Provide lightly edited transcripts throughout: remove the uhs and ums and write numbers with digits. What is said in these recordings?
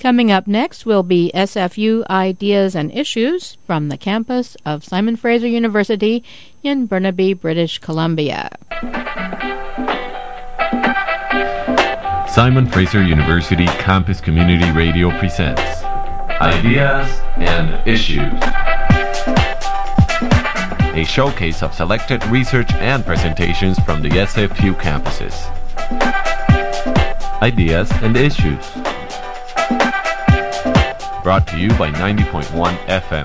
Coming up next will be SFU Ideas and Issues from the campus of Simon Fraser University in Burnaby, British Columbia. Simon Fraser University Campus Community Radio presents Ideas and Issues, a showcase of selected research and presentations from the SFU campuses. Ideas and Issues, brought to you by 90.1 FM.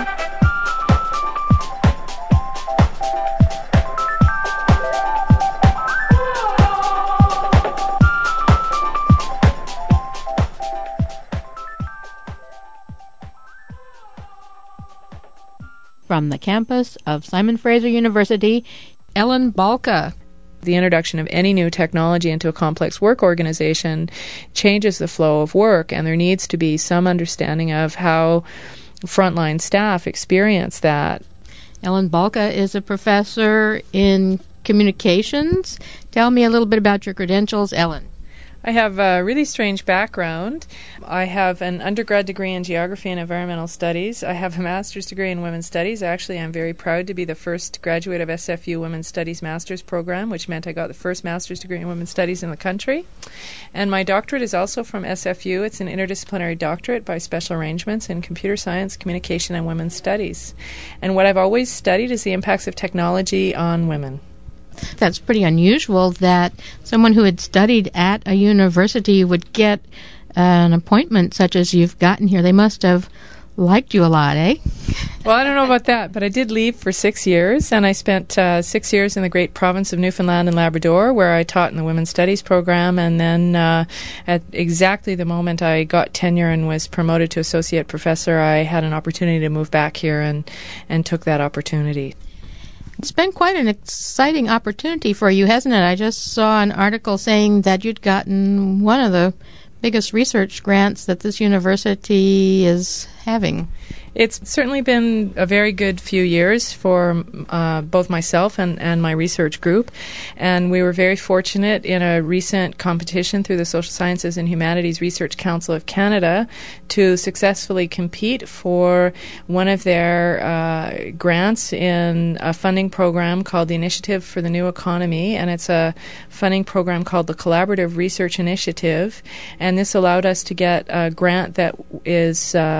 From the campus of Simon Fraser University, Ellen Balka. The introduction of any new technology into a complex work organization changes the flow of work, and there needs to be some understanding of how frontline staff experience that. Ellen Balka is a professor in communications. Tell me a little bit about your credentials, Ellen. I have a really strange background. I have an undergrad degree in geography and environmental studies. I have a master's degree in women's studies. Actually, I'm very proud to be the first graduate of SFU Women's Studies Master's Program, which meant I got the first master's degree in women's studies in the country. And my doctorate is also from SFU. It's an interdisciplinary doctorate by special arrangements in computer science, communication, and women's studies. And what I've always studied is the impacts of technology on women. That's pretty unusual that someone who had studied at a university would get an appointment such as you've gotten here. They must have liked you a lot, eh? Well, I don't know about that, but I did leave for 6 years, and I spent 6 years in the great province of Newfoundland and Labrador, where I taught in the Women's Studies program, and then at exactly the moment I got tenure and was promoted to associate professor, I had an opportunity to move back here and took that opportunity. It's been quite an exciting opportunity for you, hasn't it? I just saw an article saying that you'd gotten one of the biggest research grants that this university is having. It's certainly been a very good few years for both myself and my research group, and we were very fortunate in a recent competition through the Social Sciences and Humanities Research Council of Canada to successfully compete for one of their grants in a funding program called the Initiative for the New Economy, and it's a funding program called the Collaborative Research Initiative, and this allowed us to get a grant that is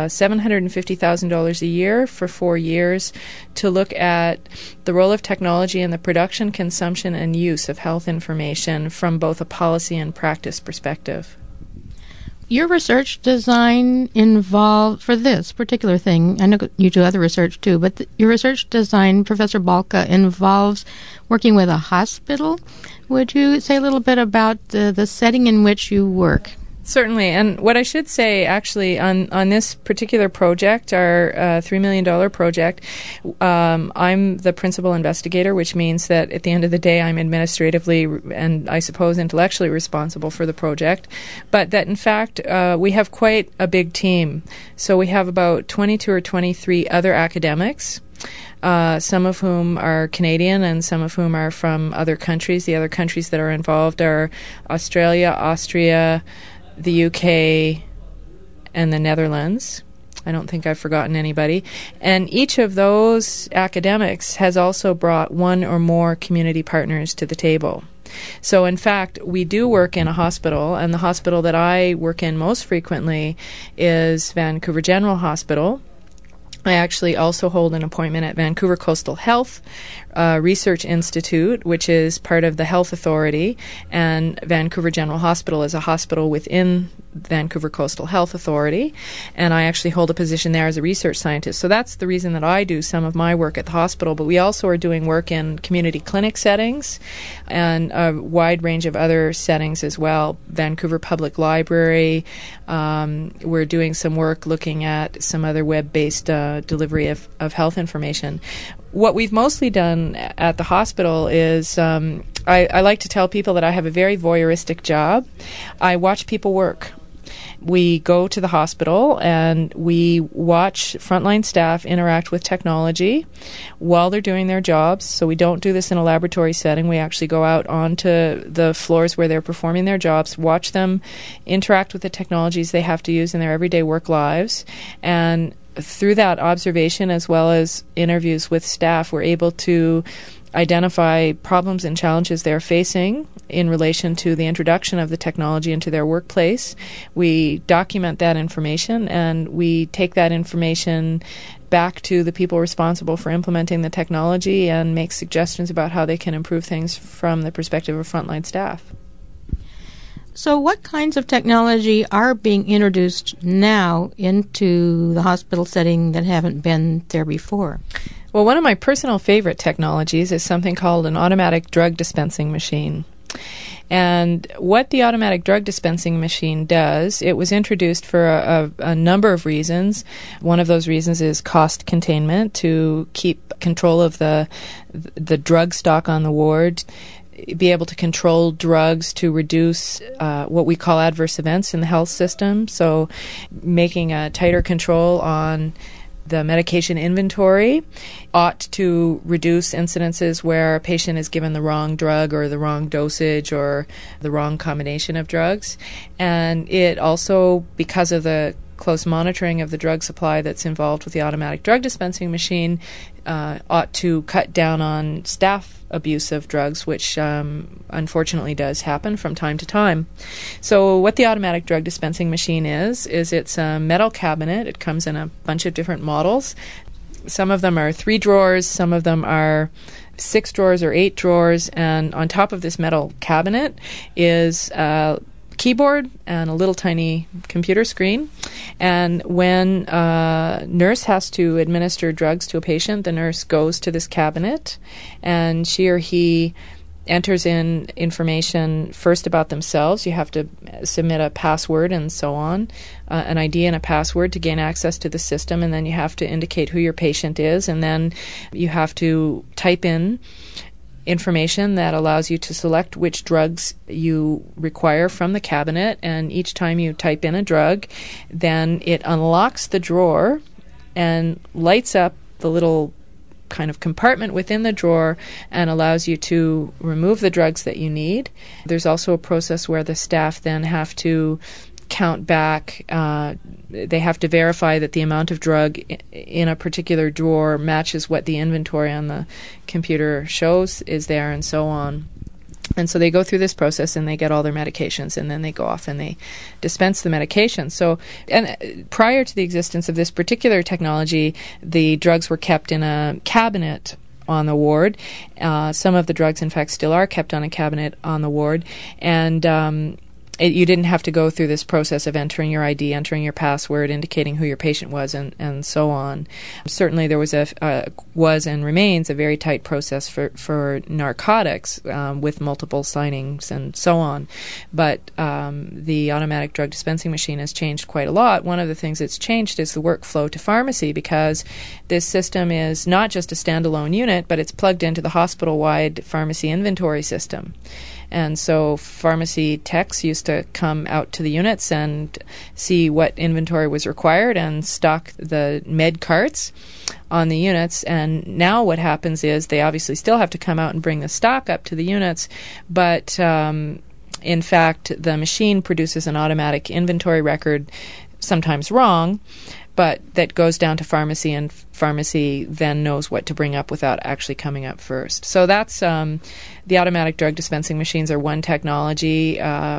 $750,000 a year for 4 years to look at the role of technology in the production, consumption, and use of health information from both a policy and practice perspective. Your research design involved, for this particular thing, I know you do other research too, but your research design, Professor Balka, involves working with a hospital. Would you say a little bit about the setting in which you work? Certainly, and what I should say actually on this particular project, our $3 million project, I'm the principal investigator, which means that at the end of the day I'm administratively and I suppose intellectually responsible for the project, but that in fact we have quite a big team. So we have about 22 or 23 other academics, some of whom are Canadian and some of whom are from other countries. The other countries that are involved are Australia, Austria, the UK, and the Netherlands. I don't think I've forgotten anybody. And each of those academics has also brought one or more community partners to the table. So in fact, we do work in a hospital, and the hospital that I work in most frequently is Vancouver General Hospital. I actually also hold an appointment at Vancouver Coastal Health Research Institute, which is part of the Health Authority, and Vancouver General Hospital is a hospital within Vancouver Coastal Health Authority, and I actually hold a position there as a research scientist. So that's the reason that I do some of my work at the hospital, but we also are doing work in community clinic settings and a wide range of other settings as well. Vancouver Public Library, we're doing some work looking at some other web-based delivery of health information. What we've mostly done at the hospital is I like to tell people that I have a very voyeuristic job. I watch people work. We go to the hospital and we watch frontline staff interact with technology while they're doing their jobs. So we don't do this in a laboratory setting. We actually go out onto the floors where they're performing their jobs, watch them interact with the technologies they have to use in their everyday work lives. And through that observation as well as interviews with staff, we're able to identify problems and challenges they're facing in relation to the introduction of the technology into their workplace. We document that information and we take that information back to the people responsible for implementing the technology and make suggestions about how they can improve things from the perspective of frontline staff. So what kinds of technology are being introduced now into the hospital setting that haven't been there before? Well, one of my personal favorite technologies is something called an automatic drug dispensing machine. And what the automatic drug dispensing machine does, it was introduced for a number of reasons. One of those reasons is cost containment, to keep control of the drug stock on the ward, be able to control drugs to reduce what we call adverse events in the health system. So making a tighter control on the medication inventory ought to reduce incidences where a patient is given the wrong drug or the wrong dosage or the wrong combination of drugs. And it also, because of the close monitoring of the drug supply that's involved with the automatic drug dispensing machine, ought to cut down on staff abuse of drugs, which unfortunately does happen from time to time. So what the automatic drug dispensing machine is it's a metal cabinet. It comes in a bunch of different models. Some of them are 3 drawers, some of them are 6 drawers or 8 drawers, and on top of this metal cabinet is keyboard and a little tiny computer screen. And when a nurse has to administer drugs to a patient, the nurse goes to this cabinet and she or he enters in information first about themselves. You have to submit a password and so on, an ID and a password to gain access to the system, and then you have to indicate who your patient is, and then you have to type in information that allows you to select which drugs you require from the cabinet. And each time you type in a drug, then it unlocks the drawer and lights up the little kind of compartment within the drawer and allows you to remove the drugs that you need. There's also a process where the staff then have to count back. They have to verify that the amount of drug in a particular drawer matches what the inventory on the computer shows is there, and so on. And so they go through this process and they get all their medications, and then they go off and they dispense the medication. So, and prior to the existence of this particular technology, the drugs were kept in a cabinet on the ward. Some of the drugs, in fact, still are kept on a cabinet on the ward. And you didn't have to go through this process of entering your ID, entering your password, indicating who your patient was, and so on. Certainly there was and remains a very tight process for narcotics with multiple signings and so on. But the automatic drug dispensing machine has changed quite a lot. One of the things that's changed is the workflow to pharmacy, because this system is not just a standalone unit, but it's plugged into the hospital-wide pharmacy inventory system. And so pharmacy techs used to come out to the units and see what inventory was required and stock the med carts on the units. And now what happens is they obviously still have to come out and bring the stock up to the units, but in fact the machine produces an automatic inventory record, sometimes wrong, but that goes down to pharmacy, and pharmacy then knows what to bring up without actually coming up first. So that's the automatic drug dispensing machines are one technology.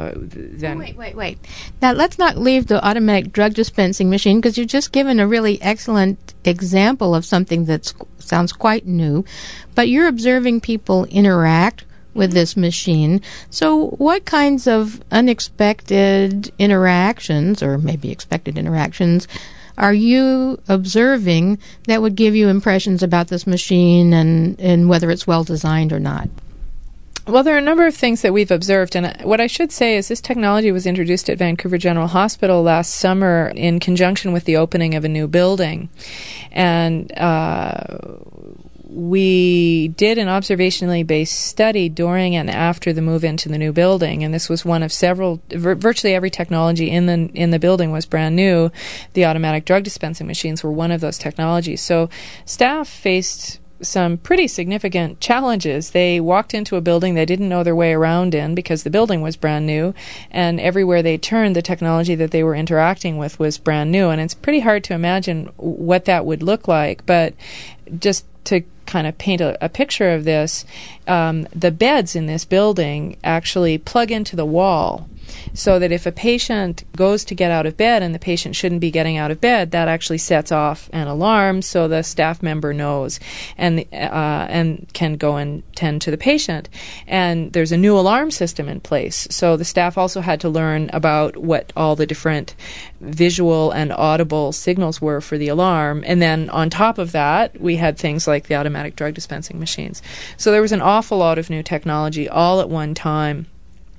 Wait. Now, let's not leave the automatic drug dispensing machine, because you've just given a really excellent example of something that sounds quite new. But you're observing people interact with this machine. So what kinds of unexpected interactions, or maybe expected interactions, are you observing that would give you impressions about this machine and whether it's well designed or not? Well, there are a number of things that we've observed, and what I should say is this technology was introduced at Vancouver General Hospital last summer in conjunction with the opening of a new building. And we did an observationally based study during and after the move into the new building, and this was one of several. Virtually every technology in the building was brand new. The automatic drug dispensing machines were one of those technologies. So staff faced some pretty significant challenges. They walked into a building they didn't know their way around in because the building was brand new, and everywhere they turned, the technology that they were interacting with was brand new, and it's pretty hard to imagine what that would look like. But just to kind of paint a picture of this, the beds in this building actually plug into the wall, so that if a patient goes to get out of bed and the patient shouldn't be getting out of bed, that actually sets off an alarm so the staff member knows and can go and tend to the patient. And there's a new alarm system in place. So the staff also had to learn about what all the different visual and audible signals were for the alarm. And then on top of that, we had things like the automatic drug dispensing machines. So there was an awful lot of new technology all at one time.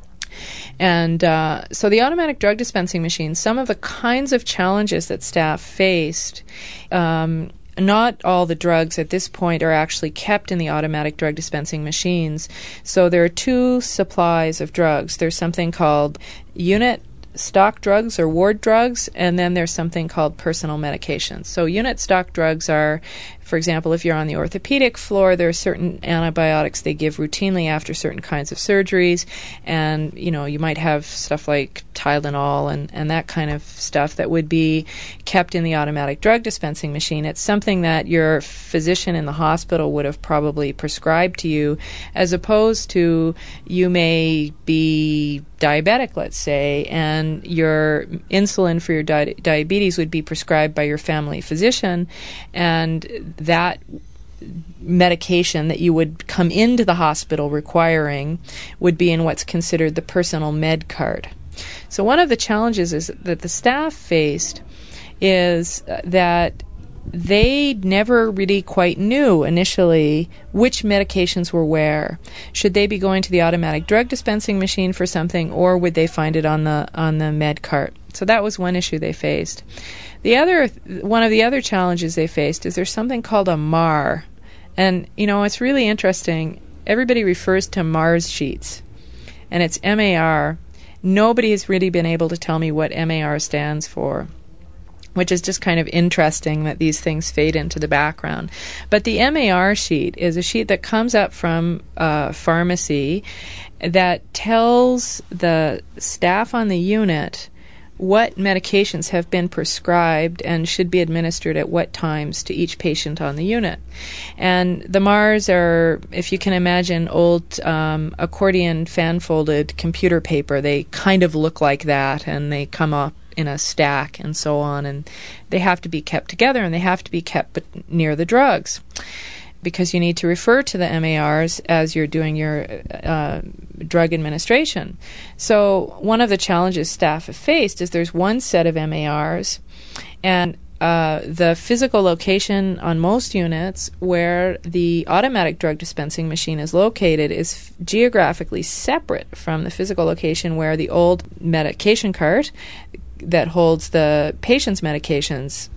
And so the automatic drug dispensing machines, some of the kinds of challenges that staff faced, not all the drugs at this point are actually kept in the automatic drug dispensing machines. So there are two supplies of drugs. There's something called unit stock drugs or ward drugs, and then there's something called personal medications. So unit stock drugs are, for example, if you're on the orthopedic floor, there are certain antibiotics they give routinely after certain kinds of surgeries, and you might have stuff like Tylenol and that kind of stuff that would be kept in the automatic drug dispensing machine. It's something that your physician in the hospital would have probably prescribed to you, as opposed to you may be diabetic, let's say, and your insulin for your diabetes would be prescribed by your family physician, and that medication that you would come into the hospital requiring would be in what's considered the personal med card. So one of the challenges is that the staff faced is that they never really quite knew initially which medications were where. Should they be going to the automatic drug dispensing machine for something, or would they find it on the med cart? So that was one issue they faced. One of the other challenges they faced is there's something called a MAR. And, it's really interesting. Everybody refers to MARS sheets, and it's MAR. Nobody has really been able to tell me what MAR stands for, which is just kind of interesting that these things fade into the background. But the MAR sheet is a sheet that comes up from pharmacy that tells the staff on the unit what medications have been prescribed and should be administered at what times to each patient on the unit. And the MARs are, if you can imagine, old accordion fan-folded computer paper. They kind of look like that, and they come up in a stack and so on, and they have to be kept together, and they have to be kept near the drugs, because you need to refer to the MARs as you're doing your drug administration. So one of the challenges staff have faced is there's one set of MARs, and the physical location on most units where the automatic drug dispensing machine is located is geographically separate from the physical location where the old medication cart that holds the patient's medications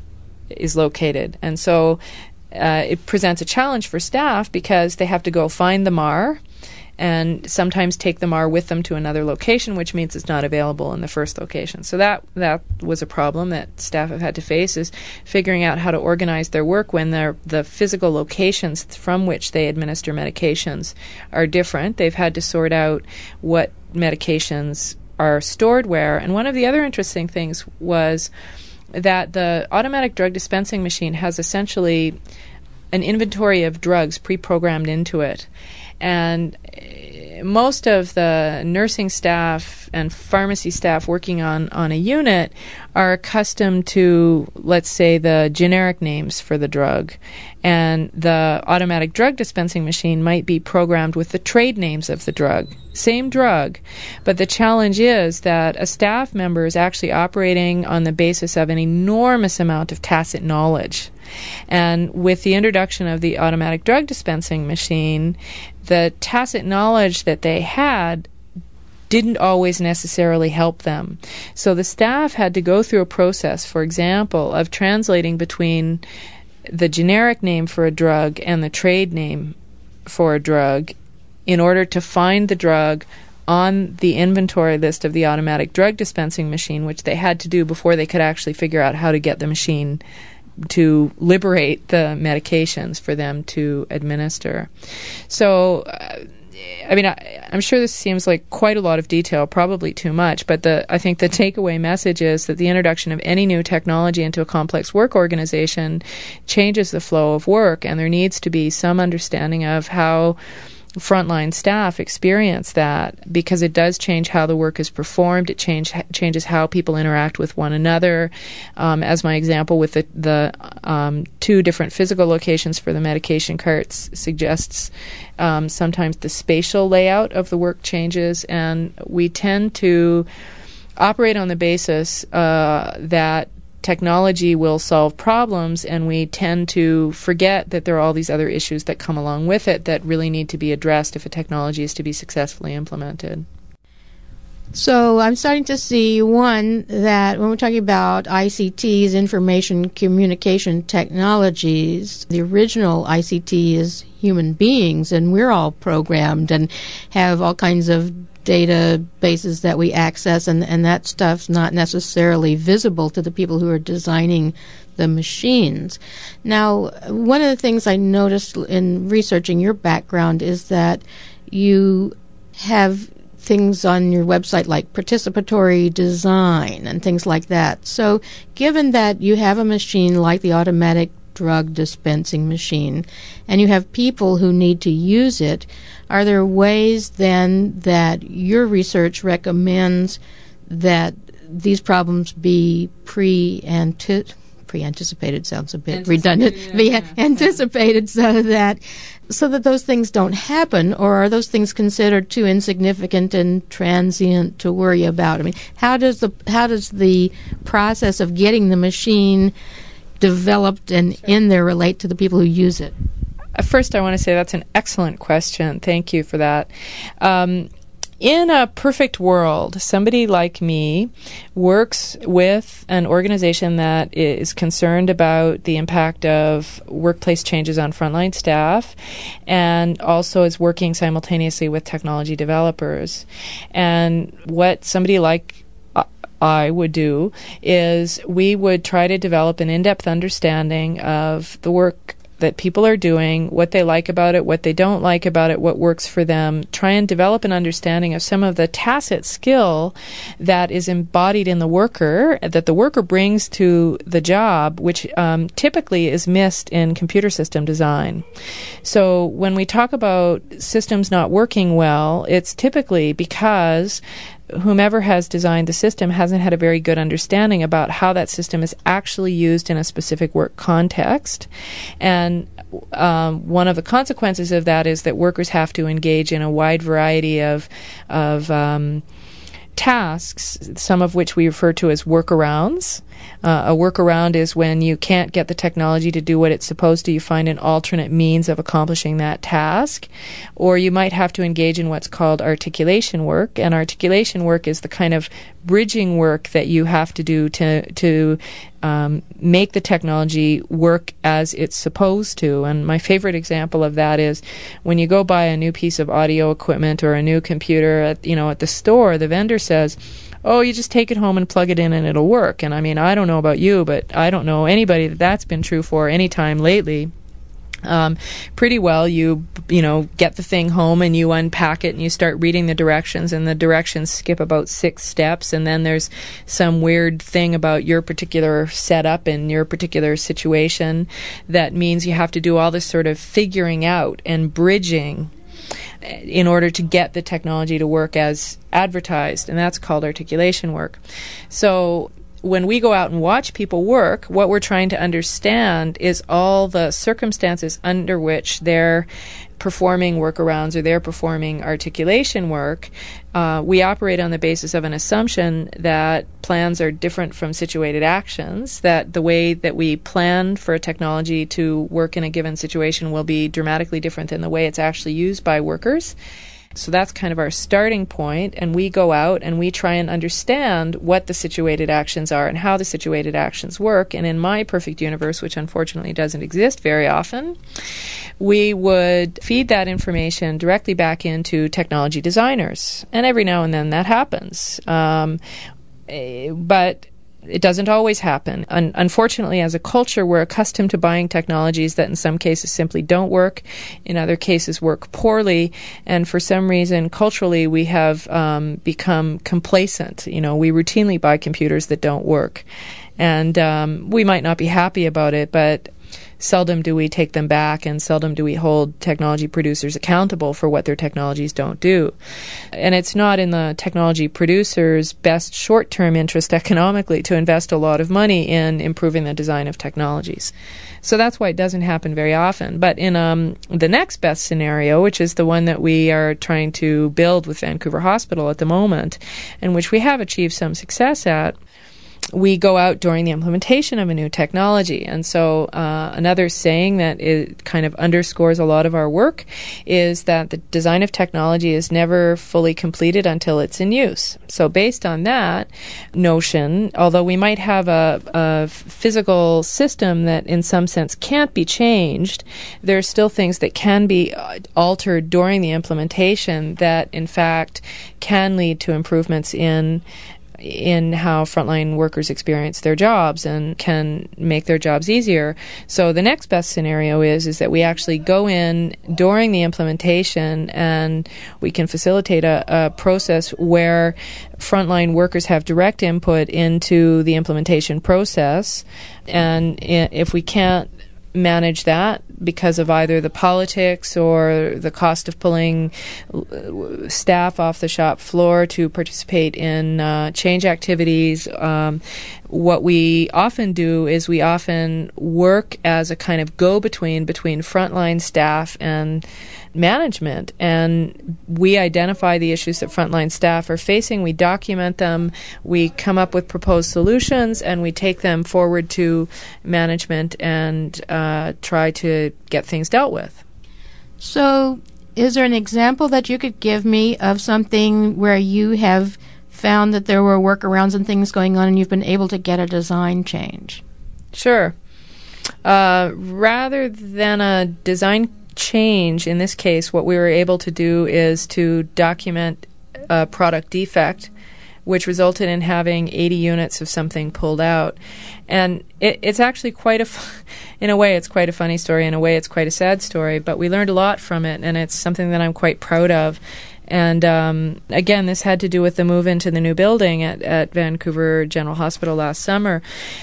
is located. And so it presents a challenge for staff, because they have to go find the MAR and sometimes take the MAR with them to another location, which means it's not available in the first location. So that was a problem that staff have had to face, is figuring out how to organize their work when the physical locations from which they administer medications are different. They've had to sort out what medications are stored where. And one of the other interesting things was that the automatic drug dispensing machine has essentially an inventory of drugs pre-programmed into it. And most of the nursing staff and pharmacy staff working on a unit are accustomed to, let's say, the generic names for the drug. And the automatic drug dispensing machine might be programmed with the trade names of the drug. Same drug, but the challenge is that a staff member is actually operating on the basis of an enormous amount of tacit knowledge. And with the introduction of the automatic drug dispensing machine, the tacit knowledge that they had didn't always necessarily help them. So the staff had to go through a process, for example, of translating between the generic name for a drug and the trade name for a drug in order to find the drug on the inventory list of the automatic drug dispensing machine, which they had to do before they could actually figure out how to get the machine to liberate the medications for them to administer. So, I'm sure this seems like quite a lot of detail, probably too much, but I think the takeaway message is that the introduction of any new technology into a complex work organization changes the flow of work, and there needs to be some understanding of how frontline staff experience that, because it does change how the work is performed. It changes how people interact with one another. As my example with the 2 different physical locations for the medication carts suggests, sometimes the spatial layout of the work changes, and we tend to operate on the basis that technology will solve problems, and we tend to forget that there are all these other issues that come along with it that really need to be addressed if a technology is to be successfully implemented. So I'm starting to see, one, that when we're talking about ICTs, information communication technologies, the original ICT is human beings, and we're all programmed and have all kinds of databases that we access, and that stuff's not necessarily visible to the people who are designing the machines. Now, one of the things I noticed in researching your background is that you have things on your website like participatory design and things like that. So given that you have a machine like the automatic drug dispensing machine, and you have people who need to use it, are there ways then that your research recommends that these problems be pre-anticipated sounds a bit redundant, be anticipated so that those things don't happen, or are those things considered too insignificant and transient to worry about? I mean, how does the process of getting the machine developed and in there relate to the people who use it? First, I want to say that's an excellent question. Thank you for that. In a perfect world, somebody like me works with an organization that is concerned about the impact of workplace changes on frontline staff, and also is working simultaneously with technology developers. And what somebody like I would do is we would try to develop an in-depth understanding of the work that people are doing, what they like about it, what they don't like about it, what works for them, try and develop an understanding of some of the tacit skill that is embodied in the worker, that the worker brings to the job, which typically is missed in computer system design. So when we talk about systems not working well, it's typically because whomever has designed the system hasn't had a very good understanding about how that system is actually used in a specific work context. And one of the consequences of that is that workers have to engage in a wide variety of tasks, some of which we refer to as workarounds. A workaround is when you can't get the technology to do what it's supposed to. You find an alternate means of accomplishing that task. Or you might have to engage in what's called articulation work. And articulation work is the kind of bridging work that you have to do to make the technology work as it's supposed to. And my favorite example of that is when you go buy a new piece of audio equipment or a new computer at the store, the vendor says, "Oh, you just take it home and plug it in and it'll work." And I mean, I don't know about you, but I don't know anybody that's been true for any time lately. Pretty well, you get the thing home and you unpack it and you start reading the directions, and the directions skip about 6 steps, and then there's some weird thing about your particular setup and your particular situation that means you have to do all this sort of figuring out and bridging in order to get the technology to work as advertised, and that's called articulation work. So when we go out and watch people work, what we're trying to understand is all the circumstances under which they're performing workarounds or they're performing articulation work. We operate on the basis of an assumption that plans are different from situated actions, that the way that we plan for a technology to work in a given situation will be dramatically different than the way it's actually used by workers. So that's kind of our starting point, and we go out and we try and understand what the situated actions are and how the situated actions work. And in my perfect universe, which unfortunately doesn't exist very often, we would feed that information directly back into technology designers. And every now and then that happens. But it doesn't always happen. Unfortunately, as a culture, we're accustomed to buying technologies that in some cases simply don't work, in other cases work poorly, and for some reason, culturally, we have become complacent. We routinely buy computers that don't work. And we might not be happy about it, but seldom do we take them back, and seldom do we hold technology producers accountable for what their technologies don't do. And it's not in the technology producers' best short-term interest economically to invest a lot of money in improving the design of technologies. So that's why it doesn't happen very often. But in the next best scenario, which is the one that we are trying to build with Vancouver Hospital at the moment, and which we have achieved some success at, we go out during the implementation of a new technology. And so another saying that it kind of underscores a lot of our work is that the design of technology is never fully completed until it's in use. So based on that notion, although we might have a physical system that in some sense can't be changed, there are still things that can be altered during the implementation that in fact can lead to improvements in how frontline workers experience their jobs and can make their jobs easier. So the next best scenario is that we actually go in during the implementation and we can facilitate a process where frontline workers have direct input into the implementation process. And if we can't manage that because of either the politics or the cost of pulling staff off the shop floor to participate in change activities, what we often do is we often work as a kind of go-between between frontline staff and management, and we identify the issues that frontline staff are facing, we document them, we come up with proposed solutions, and we take them forward to management and try to get things dealt with. So is there an example that you could give me of something where you have found that there were workarounds and things going on and you've been able to get a design change? Sure. Rather than a design change, in this case, what we were able to do is to document a product defect, which resulted in having 80 units of something pulled out. And it's actually in a way, it's quite a funny story. In a way, it's quite a sad story. But we learned a lot from it, and it's something that I'm quite proud of. And again, this had to do with the move into the new building at Vancouver General Hospital last summer.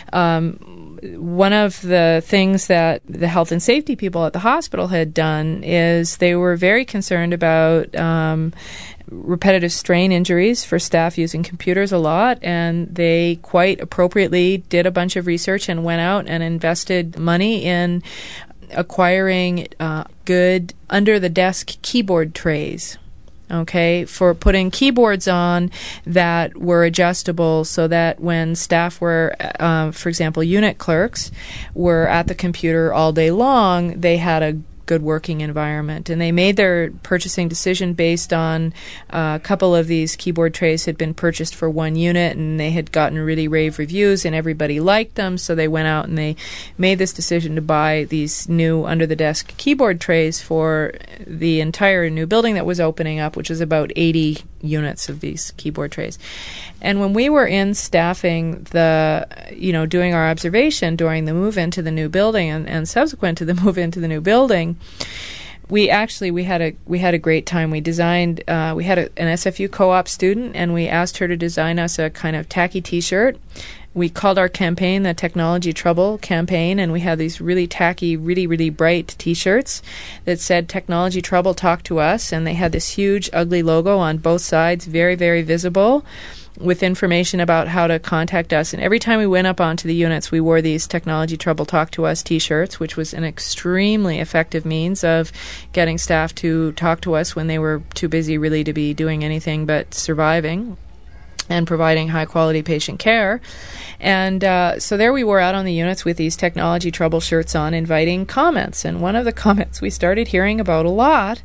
One of the things that the health and safety people at the hospital had done is they were very concerned about repetitive strain injuries for staff using computers a lot, and they quite appropriately did a bunch of research and went out and invested money in acquiring good under-the-desk keyboard trays. Okay, for putting keyboards on that were adjustable so that when staff were, for example, unit clerks, were at the computer all day long, they had a good working environment. And they made their purchasing decision based on a couple of these keyboard trays had been purchased for one unit, and they had gotten really rave reviews and everybody liked them, so they went out and they made this decision to buy these new under-the-desk keyboard trays for the entire new building that was opening up, which was about 80 units of these keyboard trays. And when we were in staffing doing our observation during the move into the new building and subsequent to the move into the new building, we had a great time. We designed we had an SFU co-op student, and we asked her to design us a kind of tacky T-shirt. We called our campaign the Technology Trouble campaign, and we had these really tacky, really, really bright T-shirts that said, "Technology Trouble, talk to us," and they had this huge, ugly logo on both sides, very, very visible, with information about how to contact us. And every time we went up onto the units, we wore these Technology Trouble Talk to Us T-shirts, which was an extremely effective means of getting staff to talk to us when they were too busy really to be doing anything but surviving and providing high-quality patient care. And so there we were out on the units with these Technology Trouble shirts on, inviting comments. And one of the comments we started hearing about a lot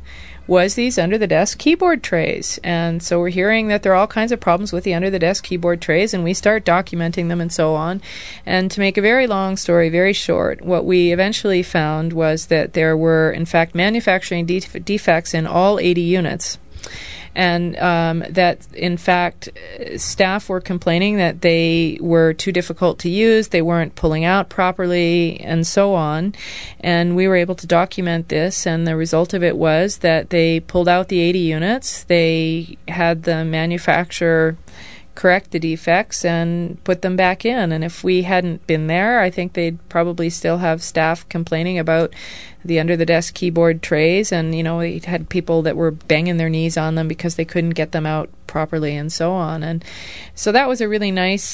was these under-the-desk keyboard trays. And so we're hearing that there are all kinds of problems with the under-the-desk keyboard trays, and we start documenting them and so on. And to make a very long story very short, what we eventually found was that there were, in fact, manufacturing defects in all 80 units. And that, in fact, staff were complaining that they were too difficult to use, they weren't pulling out properly, and so on. And we were able to document this, and the result of it was that they pulled out the 80 units, they had the manufacturer correct the defects and put them back in. And if we hadn't been there, I think they'd probably still have staff complaining about the under-the-desk keyboard trays, and we had people that were banging their knees on them because they couldn't get them out properly, and so on. And so that was a really nice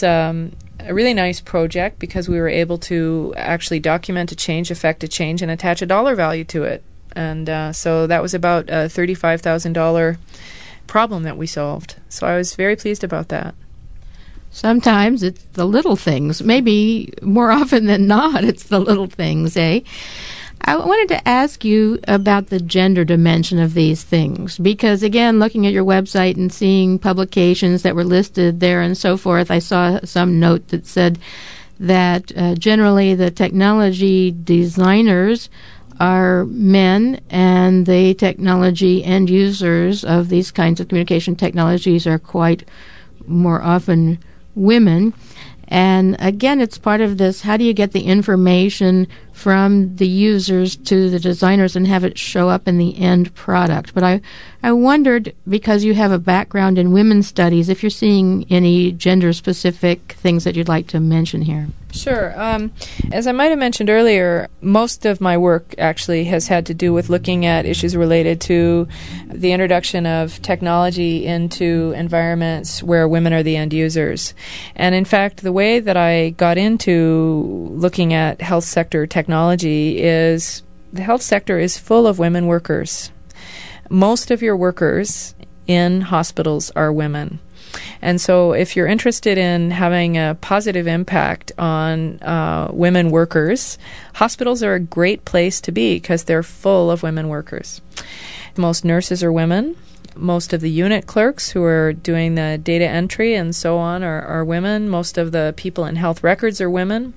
project, because we were able to actually document a change, affect a change, and attach a dollar value to it. And so that was about a $35,000 problem that we solved. So I was very pleased about that. Sometimes it's the little things. Maybe more often than not, it's the little things, eh? I wanted to ask you about the gender dimension of these things, because, again, looking at your website and seeing publications that were listed there and so forth, I saw some note that said that generally the technology designers are men, and the technology end users of these kinds of communication technologies are quite more often women. And again, it's part of this, how do you get the information from the users to the designers and have it show up in the end product? But I wondered, because you have a background in women's studies, if you're seeing any gender-specific things that you'd like to mention here. Sure. As I might have mentioned earlier, most of my work actually has had to do with looking at issues related to the introduction of technology into environments where women are the end users. And in fact, the way that I got into looking at health sector technology is the health sector is full of women workers. Most of your workers in hospitals are women. And so if you're interested in having a positive impact on women workers, hospitals are a great place to be because they're full of women workers. Most nurses are women. Most of the unit clerks who are doing the data entry and so on are women. Most of the people in health records are women.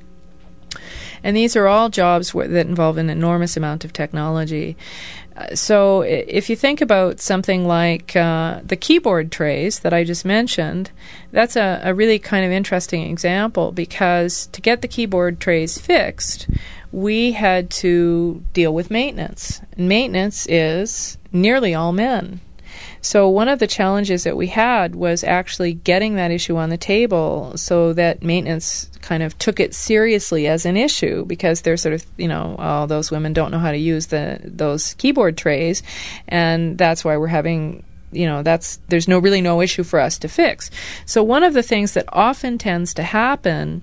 And these are all jobs that involve an enormous amount of technology. So if you think about something like the keyboard trays that I just mentioned, that's a really kind of interesting example, because to get the keyboard trays fixed, we had to deal with maintenance. And maintenance is nearly all men. So one of the challenges that we had was actually getting that issue on the table so that maintenance kind of took it seriously as an issue, because they're sort of, oh, those women don't know how to use those keyboard trays, and that's why we're having, there's no issue for us to fix. So one of the things that often tends to happen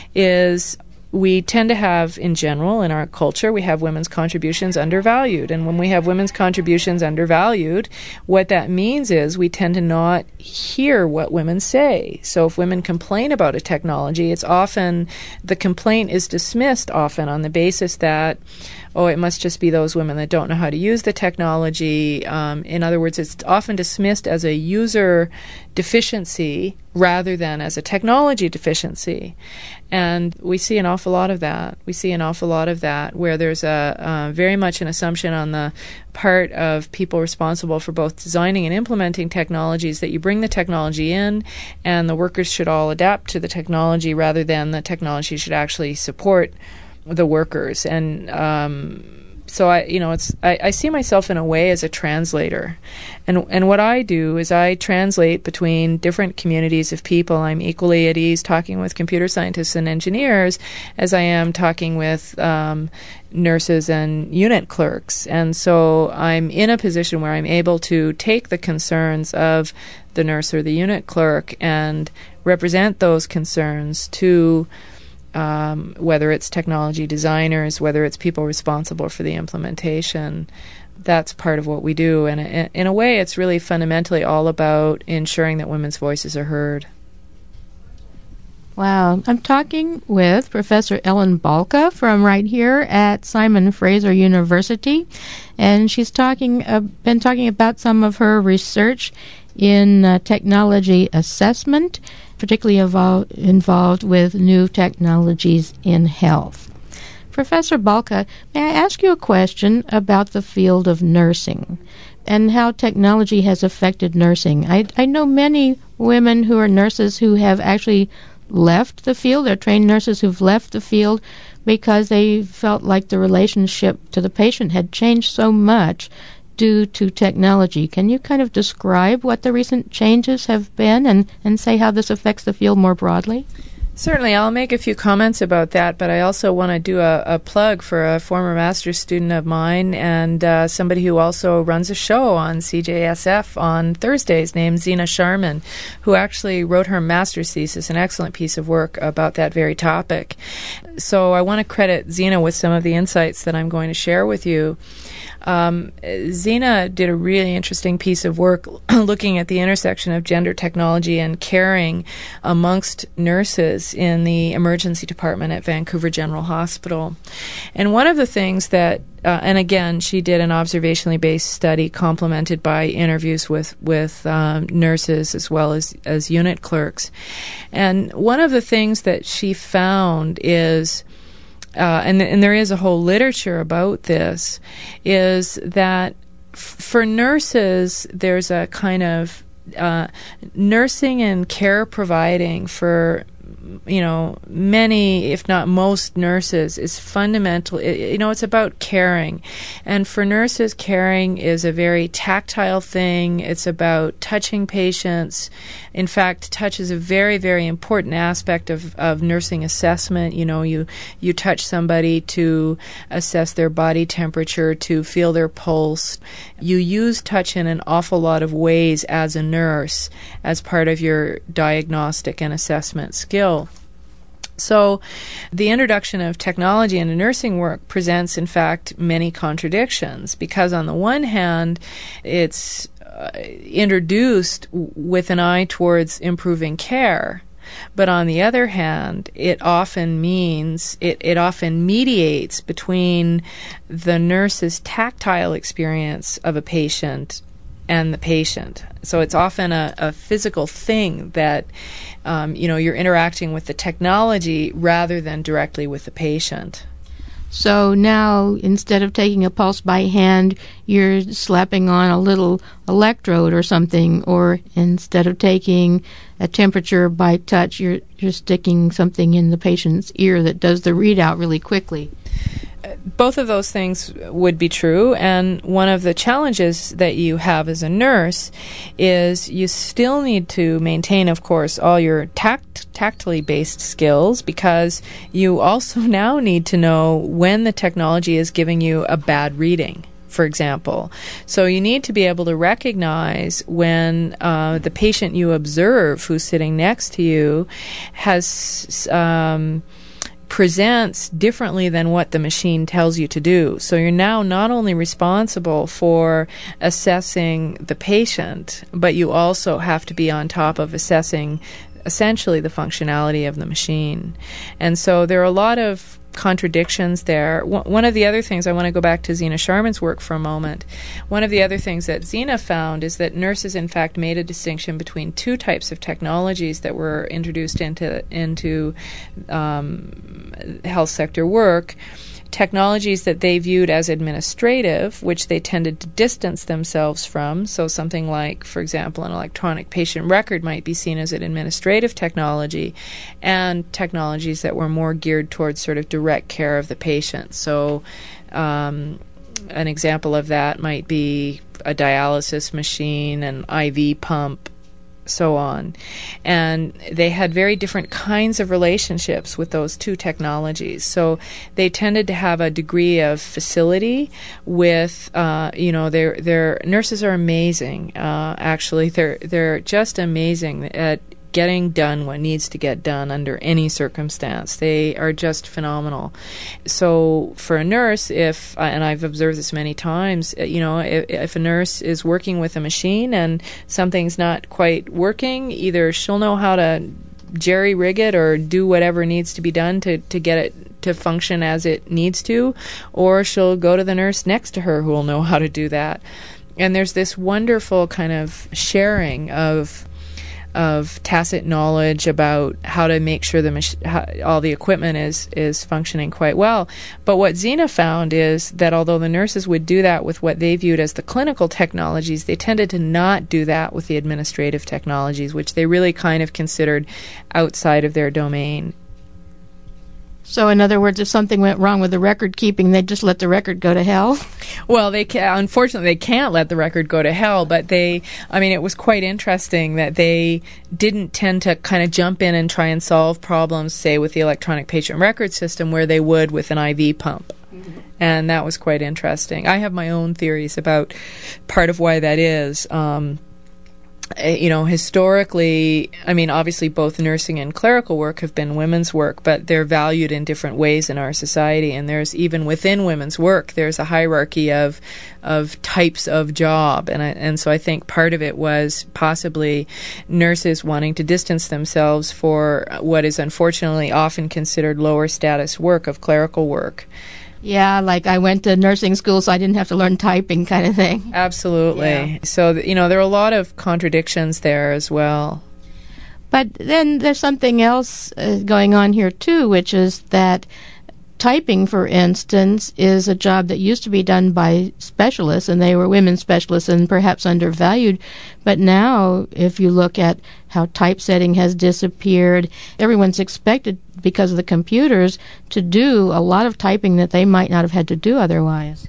is we tend to have, in general, in our culture, we have women's contributions undervalued. And when we have women's contributions undervalued, what that means is we tend to not hear what women say. So if women complain about a technology, it's often, the complaint is dismissed often on the basis that, oh, it must just be those women that don't know how to use the technology. In other words, it's often dismissed as a user deficiency rather than as a technology deficiency. And we see an awful lot of that. We see an awful lot of that where there's a very much an assumption on the part of people responsible for both designing and implementing technologies that you bring the technology in and the workers should all adapt to the technology rather than the technology should actually support the workers. And so I see myself in a way as a translator, and what I do is I translate between different communities of people. I'm equally at ease talking with computer scientists and engineers as I am talking with nurses and unit clerks, and so I'm in a position where I'm able to take the concerns of the nurse or the unit clerk and represent those concerns to whether it's technology designers, whether it's people responsible for the implementation. That's part of what we do. And in a way, it's really fundamentally all about ensuring that women's voices are heard. Wow. I'm talking with Professor Ellen Balka from right here at Simon Fraser University, and she's been talking about some of her research in technology assessment, particularly involved with new technologies in health. Professor Balka, may I ask you a question about the field of nursing and how technology has affected nursing? I know many women who are nurses who have actually left the field. They're trained nurses who've left the field because they felt like the relationship to the patient had changed so much due to technology. Can you kind of describe what the recent changes have been and say how this affects the field more broadly? Certainly, I'll make a few comments about that, but I also want to do a plug for a former master's student of mine and somebody who also runs a show on CJSF on Thursdays named Zena Sharman, who actually wrote her master's thesis, an excellent piece of work about that very topic. So I want to credit Zena with some of the insights that I'm going to share with you. Zena did a really interesting piece of work looking at the intersection of gender, technology, and caring amongst nurses in the emergency department at Vancouver General Hospital. And one of the things that, and again, she did an observationally based study complemented by interviews with nurses as well as unit clerks. And one of the things that she found is, and there is a whole literature about this, is that for nurses, there's a kind of nursing and care providing for, many, if not most nurses is fundamental. It's about caring. And for nurses, caring is a very tactile thing. It's about touching patients. In fact, touch is a very, very important aspect of nursing assessment. You touch somebody to assess their body temperature, to feel their pulse. You use touch in an awful lot of ways as a nurse, as part of your diagnostic and assessment skill. So the introduction of technology into nursing work presents, in fact, many contradictions, because on the one hand, it's introduced with an eye towards improving care. But on the other hand, it often means, it often mediates between the nurse's tactile experience of a patient and the patient. So it's often a physical thing that, you're interacting with the technology rather than directly with the patient. So now, instead of taking a pulse by hand, you're slapping on a little electrode or something, or instead of taking a temperature by touch, you're sticking something in the patient's ear that does the readout really quickly. Both of those things would be true, and one of the challenges that you have as a nurse is you still need to maintain, of course, all your tactily based skills, because you also now need to know when the technology is giving you a bad reading, for example. So you need to be able to recognize when the patient you observe who's sitting next to you has presents differently than what the machine tells you to do. So you're now not only responsible for assessing the patient, but you also have to be on top of assessing essentially the functionality of the machine. And so there are a lot of contradictions there. One of the other things, I want to go back to Zena Sharman's work for a moment. One of the other things that Zena found is that nurses, in fact, made a distinction between two types of technologies that were introduced into health sector work. Technologies that they viewed as administrative, which they tended to distance themselves from. So something like, for example, an electronic patient record might be seen as an administrative technology, and technologies that were more geared towards sort of direct care of the patient. So an example of that might be a dialysis machine, an IV pump, so on. And they had very different kinds of relationships with those two technologies. So they tended to have a degree of facility with, their nurses are amazing. Actually, they're just amazing at getting done what needs to get done under any circumstance. They are just phenomenal. So for a nurse, and I've observed this many times, if a nurse is working with a machine and something's not quite working, either she'll know how to jerry-rig it or do whatever needs to be done to get it to function as it needs to, or she'll go to the nurse next to her who will know how to do that. And there's this wonderful kind of sharing of tacit knowledge about how to make sure all the equipment is functioning quite well. But what Zena found is that although the nurses would do that with what they viewed as the clinical technologies, they tended to not do that with the administrative technologies, which they really kind of considered outside of their domain. So, in other words, if something went wrong with the record keeping, they'd just let the record go to hell? Well, unfortunately, they can't let the record go to hell, but it was quite interesting that they didn't tend to kind of jump in and try and solve problems, say, with the electronic patient record system where they would with an IV pump. Mm-hmm. And that was quite interesting. I have my own theories about part of why that is. Historically, obviously both nursing and clerical work have been women's work, but they're valued in different ways in our society. And there's, even within women's work, there's a hierarchy of types of job. And so I think part of it was possibly nurses wanting to distance themselves for what is unfortunately often considered lower status work of clerical work. Yeah, like I went to nursing school, so I didn't have to learn typing kind of thing. Absolutely. Yeah. So, there are a lot of contradictions there as well. But then there's something else going on here, too, which is that typing, for instance, is a job that used to be done by specialists, and they were women specialists and perhaps undervalued. But now, if you look at how typesetting has disappeared, everyone's expected, because of the computers, to do a lot of typing that they might not have had to do otherwise.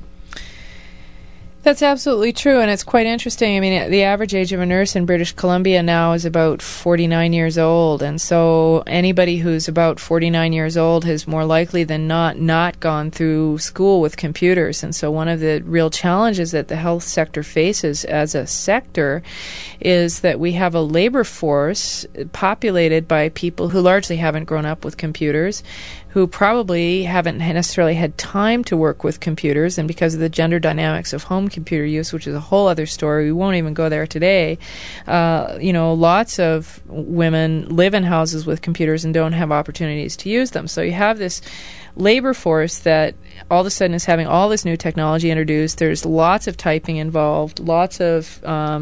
That's absolutely true, and it's quite interesting. The average age of a nurse in British Columbia now is about 49 years old, and so anybody who's about 49 years old has more likely than not gone through school with computers. And so one of the real challenges that the health sector faces as a sector is that we have a labor force populated by people who largely haven't grown up with computers, who probably haven't necessarily had time to work with computers, and because of the gender dynamics of home computer use, which is a whole other story, we won't even go there today. Lots of women live in houses with computers and don't have opportunities to use them. So you have this labor force that all of a sudden is having all this new technology introduced. There's lots of typing involved, lots of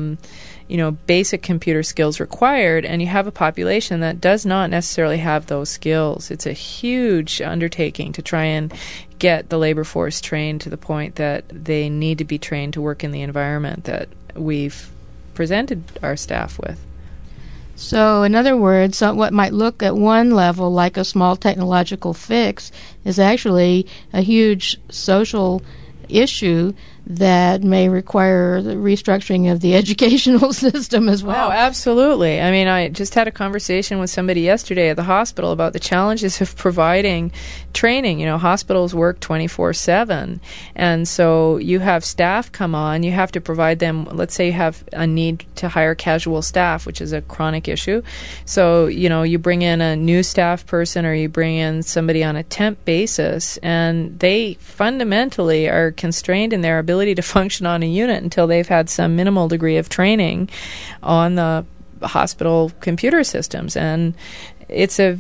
basic computer skills required, and you have a population that does not necessarily have those skills. It's a huge undertaking to try and get the labor force trained to the point that they need to be trained to work in the environment that we've presented our staff with. So, in other words, what might look at one level like a small technological fix is actually a huge social issue that may require the restructuring of the educational system as well. Oh, absolutely. I just had a conversation with somebody yesterday at the hospital about the challenges of providing training. Hospitals work 24/7, and so you have staff come on, you have to provide them, let's say you have a need to hire casual staff, which is a chronic issue. So, you bring in a new staff person or you bring in somebody on a temp basis, and they fundamentally are constrained in their ability to function on a unit until they've had some minimal degree of training on the hospital computer systems. And it's a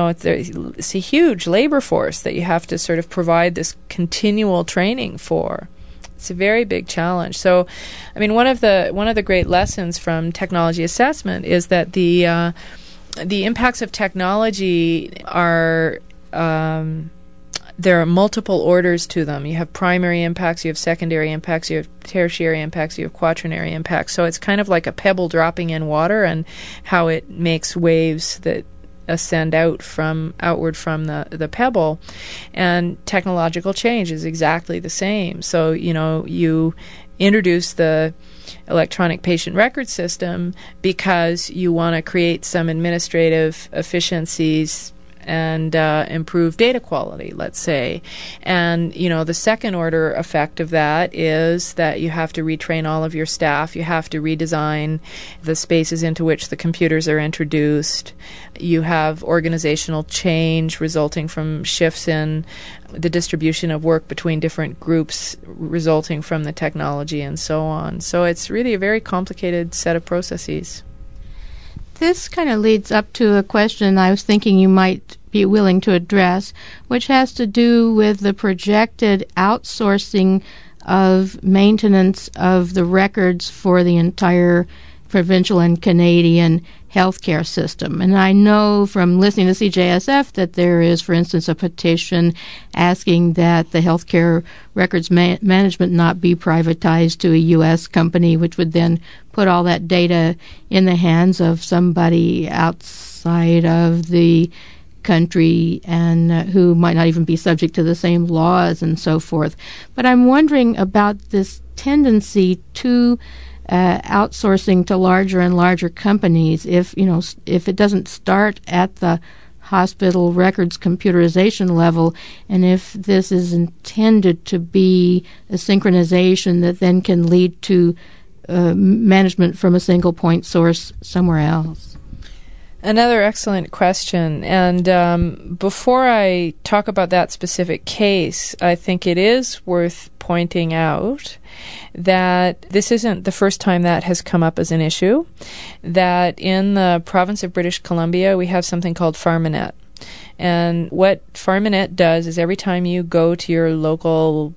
huge labor force that you have to sort of provide this continual training for. It's a very big challenge. So, one of the great lessons from technology assessment is that the impacts of technology are there are multiple orders to them. You have primary impacts, you have secondary impacts, you have tertiary impacts, you have quaternary impacts. So it's kind of like a pebble dropping in water and how it makes waves that ascend outward from the pebble. And technological change is exactly the same. So, you introduce the electronic patient record system because you want to create some administrative efficiencies and improve data quality, let's say. And, the second order effect of that is that you have to retrain all of your staff. You have to redesign the spaces into which the computers are introduced. You have organizational change resulting from shifts in the distribution of work between different groups resulting from the technology and so on. So it's really a very complicated set of processes. This kind of leads up to a question I was thinking you might be willing to address, which has to do with the projected outsourcing of maintenance of the records for the entire provincial and Canadian healthcare system. And I know from listening to CJSF that there is, for instance, a petition asking that the healthcare records management not be privatized to a U.S. company, which would then put all that data in the hands of somebody outside of the country and who might not even be subject to the same laws and so forth. But I'm wondering about this tendency to outsourcing to larger and larger companies. If it doesn't start at the hospital records computerization level, and if this is intended to be a synchronization that then can lead to management from a single point source somewhere else. Another excellent question. And before I talk about that specific case, I think it is worth pointing out that this isn't the first time that has come up as an issue, that in the province of British Columbia, we have something called PharmaNet. And what PharmaNet does is every time you go to your local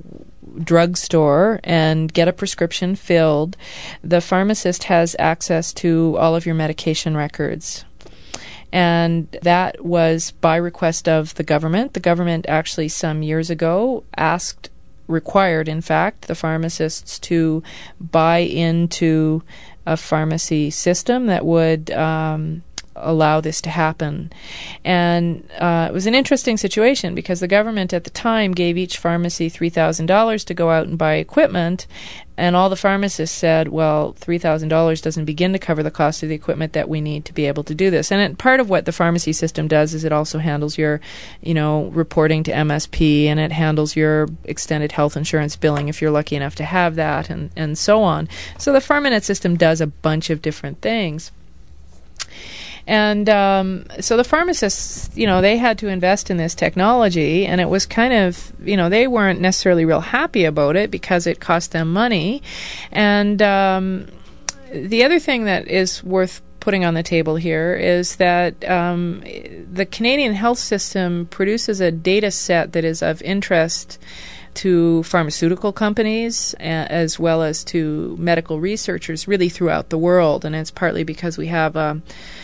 drugstore and get a prescription filled, the pharmacist has access to all of your medication records. And that was by request of the government. The government actually some years ago required, in fact, the pharmacists to buy into a pharmacy system that would allow this to happen. And it was an interesting situation because the government at the time gave each pharmacy $3,000 to go out and buy equipment, and all the pharmacists said, well, $3,000 doesn't begin to cover the cost of the equipment that we need to be able to do this. And part of what the pharmacy system does is it also handles your, reporting to MSP, and it handles your extended health insurance billing if you're lucky enough to have that, and so on. So the PharmaNet system does a bunch of different things. And so the pharmacists, they had to invest in this technology, and it was kind of, they weren't necessarily real happy about it because it cost them money. And the other thing that is worth putting on the table here is that the Canadian health system produces a data set that is of interest to pharmaceutical companies as well as to medical researchers really throughout the world. And it's partly because we have a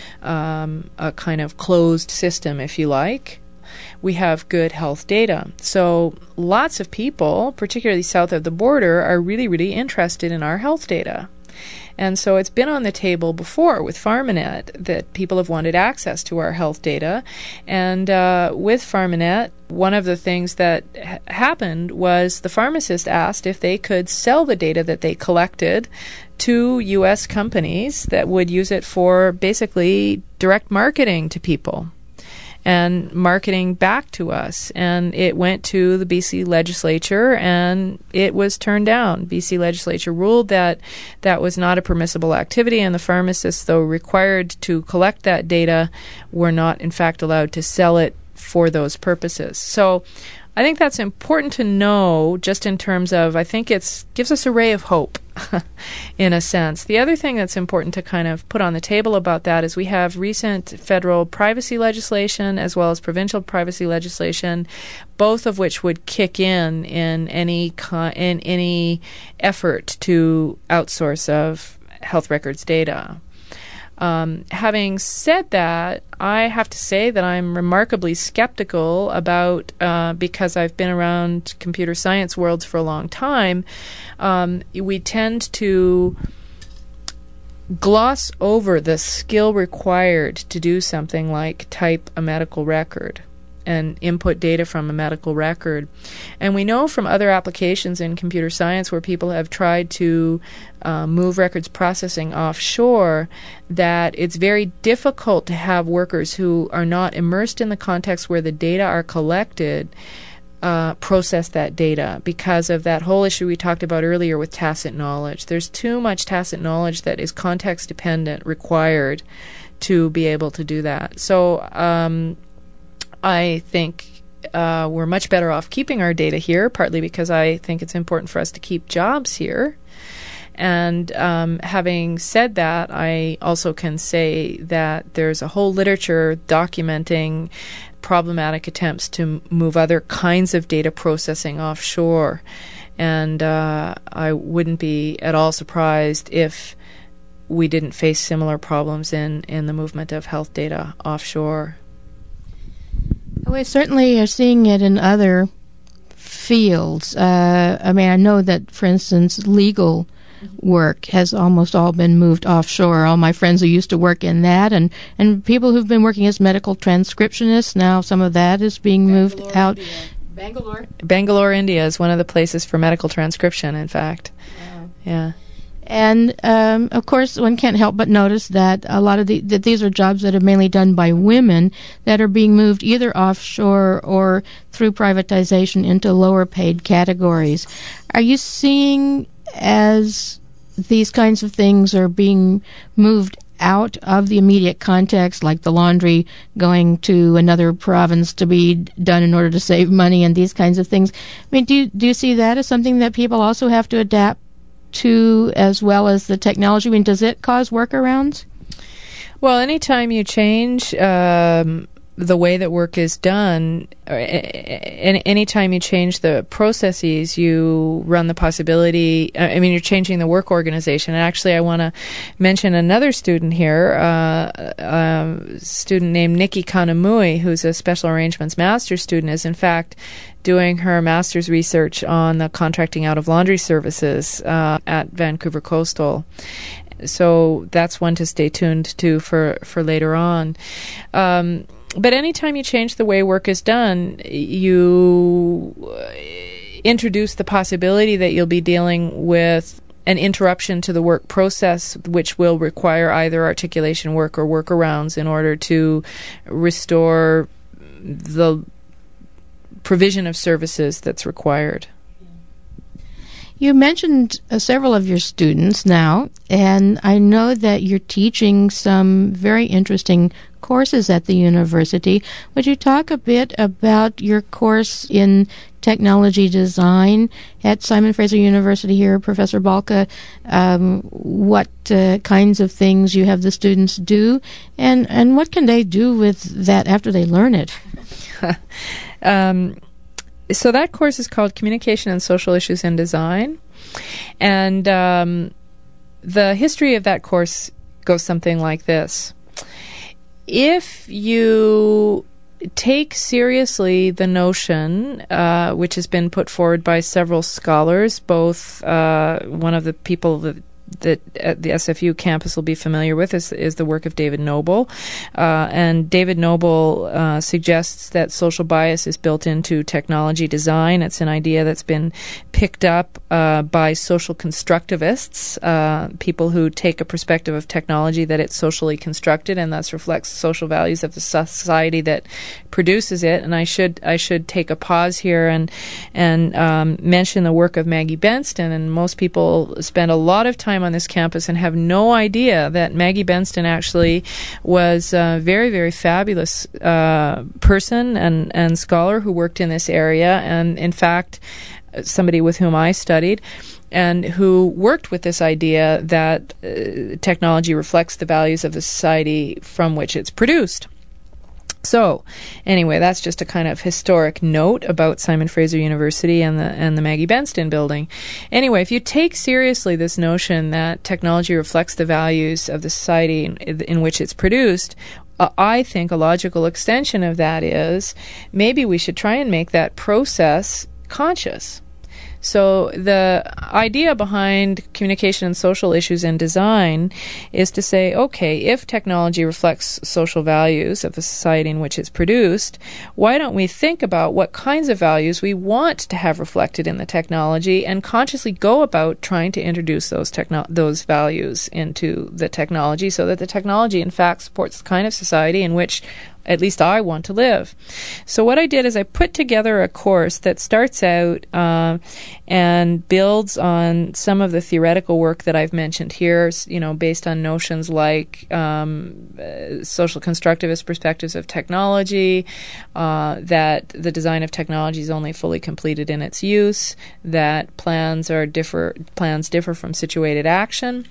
kind of closed system, if you like. We have good health data. So lots of people, particularly south of the border, are really, really interested in our health data. And so it's been on the table before with PharmaNet that people have wanted access to our health data. And with PharmaNet, one of the things that happened was the pharmacist asked if they could sell the data that they collected to U.S. companies that would use it for basically direct marketing to people and marketing back to us. And it went to the BC legislature, and it was turned down. BC legislature ruled that that was not a permissible activity, and the pharmacists, though required to collect that data, were not, in fact, allowed to sell it for those purposes. So I think that's important to know just in terms of, I think it gives us a ray of hope in a sense. The other thing that's important to kind of put on the table about that is we have recent federal privacy legislation as well as provincial privacy legislation, both of which would kick in any effort to outsource of health records data. Having said that, I have to say that I'm remarkably skeptical about, because I've been around computer science worlds for a long time, we tend to gloss over the skill required to do something like type a medical record and input data from a medical record. And we know from other applications in computer science where people have tried to move records processing offshore that it's very difficult to have workers who are not immersed in the context where the data are collected process that data because of that whole issue we talked about earlier with tacit knowledge. There's too much tacit knowledge that is context dependent required to be able to do that. So I think we're much better off keeping our data here, partly because I think it's important for us to keep jobs here. And having said that, I also can say that there's a whole literature documenting problematic attempts to move other kinds of data processing offshore. And I wouldn't be at all surprised if we didn't face similar problems in the movement of health data offshore. We certainly are seeing it in other fields. I mean, I know that, for instance, legal work has almost all been moved offshore. All my friends who used to work in that, and people who've been working as medical transcriptionists, now some of that is being moved out. Bangalore, India is one of the places for medical transcription, in fact. Wow. Yeah. And, of course, one can't help but notice that a lot of that these are jobs that are mainly done by women that are being moved either offshore or through privatization into lower paid categories. Are you seeing, as these kinds of things are being moved out of the immediate context, like the laundry going to another province to be done in order to save money and these kinds of things? I mean, do you see that as something that people also have to adapt to, as well as the technology? I mean, does it cause workarounds? Well, anytime you change the way that work is done, anytime you change the processes, you run the possibility, you're changing the work organization. And actually, I want to mention another student here, a student named Nikki Kanamui, who's a special arrangements master's student, is in fact doing her master's research on the contracting out of laundry services at Vancouver Coastal. So that's one to stay tuned to for later on. But anytime you change the way work is done, you introduce the possibility that you'll be dealing with an interruption to the work process, which will require either articulation work or workarounds in order to restore the provision of services that's required. You mentioned several of your students now, and I know that you're teaching some very interesting courses at the university. Would you talk a bit about your course in technology design at Simon Fraser University here, Professor Balka? What kinds of things you have the students do, and what can they do with that after they learn it? So that course is called Communication and Social Issues in Design. And the history of that course goes something like this. If you take seriously the notion, which has been put forward by several scholars, both one of the people that at the SFU campus will be familiar with is the work of David Noble. And David Noble suggests that social bias is built into technology design. It's an idea that's been picked up by social constructivists, people who take a perspective of technology that it's socially constructed and thus reflects the social values of the society that produces it. And I should take a pause here and mention the work of Maggie Benston. And most people spend a lot of time on this campus and have no idea that Maggie Benston actually was a very, very fabulous person and scholar who worked in this area, and in fact somebody with whom I studied and who worked with this idea that technology reflects the values of the society from which it's produced. So, anyway, that's just a kind of historic note about Simon Fraser University and the Maggie Benston building. Anyway, if you take seriously this notion that technology reflects the values of the society in which it's produced, I think a logical extension of that is maybe we should try and make that process conscious. So the idea behind communication and social issues in design is to say, okay, if technology reflects social values of the society in which it's produced, why don't we think about what kinds of values we want to have reflected in the technology and consciously go about trying to introduce those values into the technology so that the technology, in fact, supports the kind of society in which at least I want to live. So what I did is I put together a course that starts out and builds on some of the theoretical work that I've mentioned here, based on notions like social constructivist perspectives of technology, that the design of technology is only fully completed in its use, that plans differ from situated action.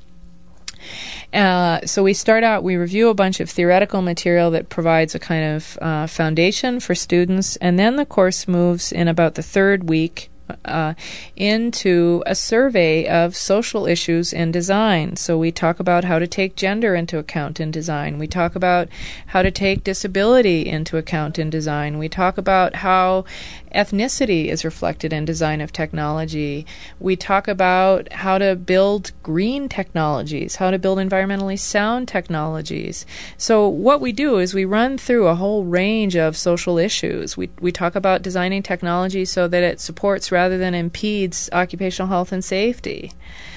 So we review a bunch of theoretical material that provides a kind of foundation for students, and then the course moves in about the third week into a survey of social issues in design. So we talk about how to take gender into account in design. We talk about how to take disability into account in design. We talk about how ethnicity is reflected in design of technology. We talk about how to build green technologies, how to build environmentally sound technologies. So what we do is we run through a whole range of social issues. We talk about designing technology so that it supports rather than impedes occupational health and safety.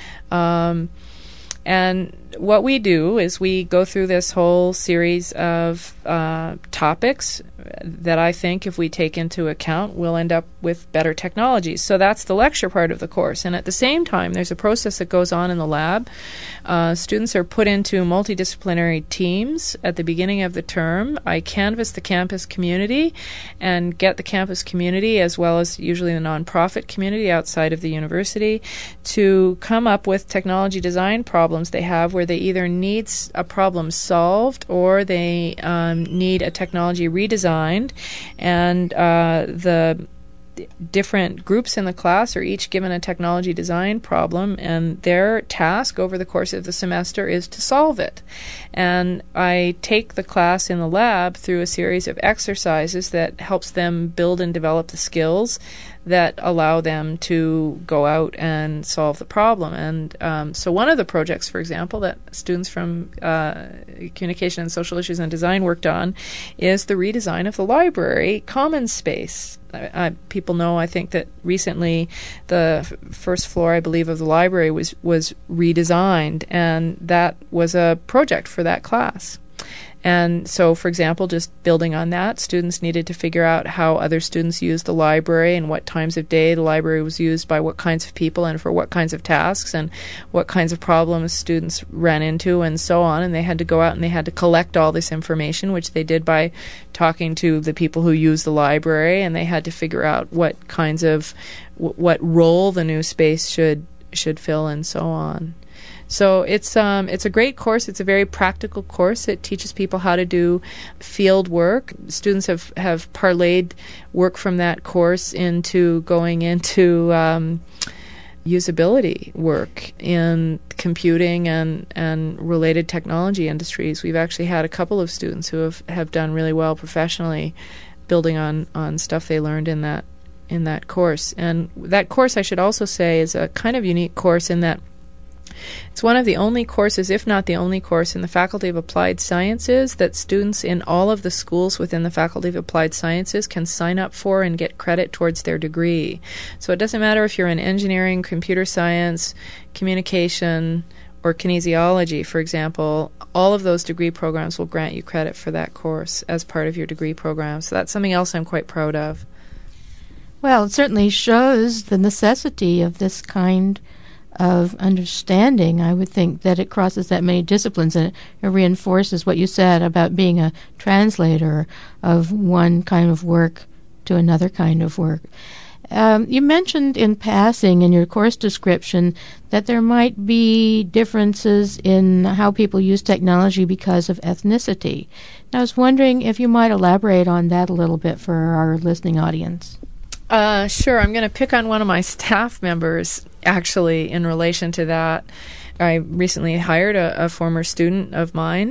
And what we do is we go through this whole series of topics that I think, if we take into account, we'll end up with better technologies. So that's the lecture part of the course. And at the same time, there's a process that goes on in the lab. Students are put into multidisciplinary teams at the beginning of the term. I canvass the campus community and get the campus community, as well as usually the nonprofit community outside of the university, to come up with technology design problems they have where they either need a problem solved or they need a technology redesigned, and the different groups in the class are each given a technology design problem, and their task over the course of the semester is to solve it. And I take the class in the lab through a series of exercises that helps them build and develop the skills that allow them to go out and solve the problem. And so one of the projects, for example, that students from Communication and Social Issues and Design worked on is the redesign of the library commons space. People know, I think, that recently the first floor, I believe, of the library was redesigned, and that was a project for that class. And so, for example, just building on that, students needed to figure out how other students used the library and what times of day the library was used by what kinds of people and for what kinds of tasks and what kinds of problems students ran into and so on. And they had to go out and they had to collect all this information, which they did by talking to the people who use the library, and they had to figure out what kinds of what role the new space should fill and so on. So it's a great course. It's a very practical course. It teaches people how to do field work. Students have parlayed work from that course into going into usability work in computing and related technology industries. We've actually had a couple of students who have done really well professionally, building on stuff they learned in that course. And that course, I should also say, is a kind of unique course in that it's one of the only courses, if not the only course, in the Faculty of Applied Sciences that students in all of the schools within the Faculty of Applied Sciences can sign up for and get credit towards their degree. So it doesn't matter if you're in engineering, computer science, communication, or kinesiology, for example, all of those degree programs will grant you credit for that course as part of your degree program. So that's something else I'm quite proud of. Well, it certainly shows the necessity of this kind of understanding. I would think that it crosses that many disciplines, and it reinforces what you said about being a translator of one kind of work to another kind of work. You mentioned in passing in your course description that there might be differences in how people use technology because of ethnicity. And I was wondering if you might elaborate on that a little bit for our listening audience. Sure. I'm going to pick on one of my staff members, actually, in relation to that. I recently hired a former student of mine,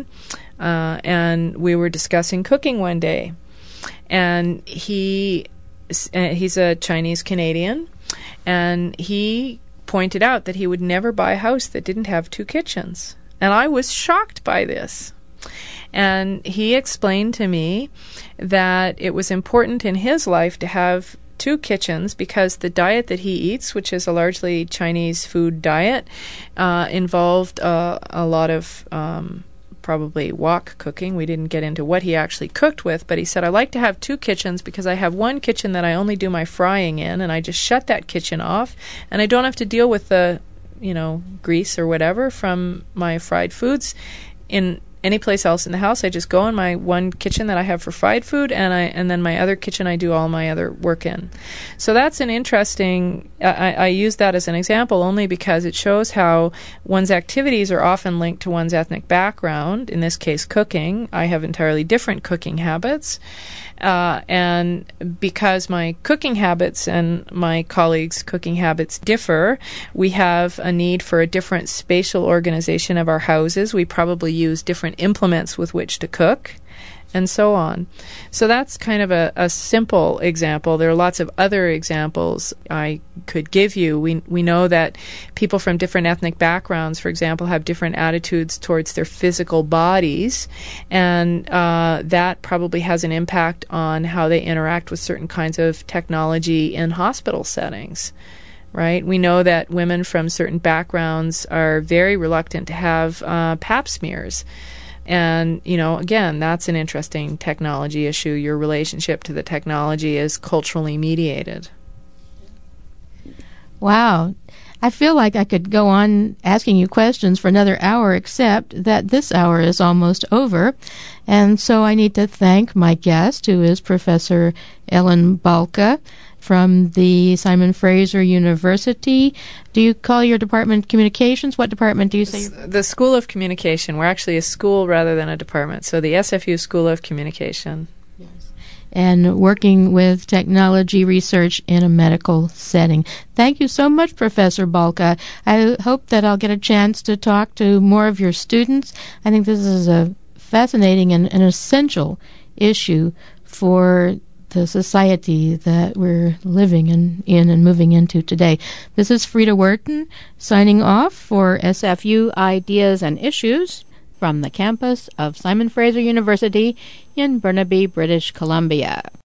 and we were discussing cooking one day. And he's a Chinese Canadian, and he pointed out that he would never buy a house that didn't have two kitchens. And I was shocked by this. And he explained to me that it was important in his life to have two kitchens because the diet that he eats, which is a largely Chinese food diet, involved a lot of probably wok cooking. We didn't get into what he actually cooked with, but he said, I like to have 2 kitchens because I have one kitchen that I only do my frying in, and I just shut that kitchen off, and I don't have to deal with the, grease or whatever from my fried foods in any place else in the house. I just go in my one kitchen that I have for fried food, and then my other kitchen I do all my other work in. So that's an interesting, I use that as an example only because it shows how one's activities are often linked to one's ethnic background, in this case cooking. I have entirely different cooking habits. And because my cooking habits and my colleagues' cooking habits differ, we have a need for a different spatial organization of our houses. We probably use different implements with which to cook, and so on. So that's kind of a simple example. There are lots of other examples I could give you. We know that people from different ethnic backgrounds, for example, have different attitudes towards their physical bodies, and that probably has an impact on how they interact with certain kinds of technology in hospital settings. Right? We know that women from certain backgrounds are very reluctant to have pap smears. And, again, that's an interesting technology issue. Your relationship to the technology is culturally mediated. Wow. I feel like I could go on asking you questions for another hour, except that this hour is almost over. And so I need to thank my guest, who is Professor Ellen Balka from the Simon Fraser University. Do you call your department communications? What department do you say? The School of Communication. We're actually a school rather than a department. So the SFU School of Communication. Yes. And working with technology research in a medical setting. Thank you so much, Professor Balka. I hope that I'll get a chance to talk to more of your students. I think this is a fascinating and an essential issue for the society that we're living in and moving into today. This is Frida Wharton signing off for SFU Ideas and Issues from the campus of Simon Fraser University in Burnaby, British Columbia.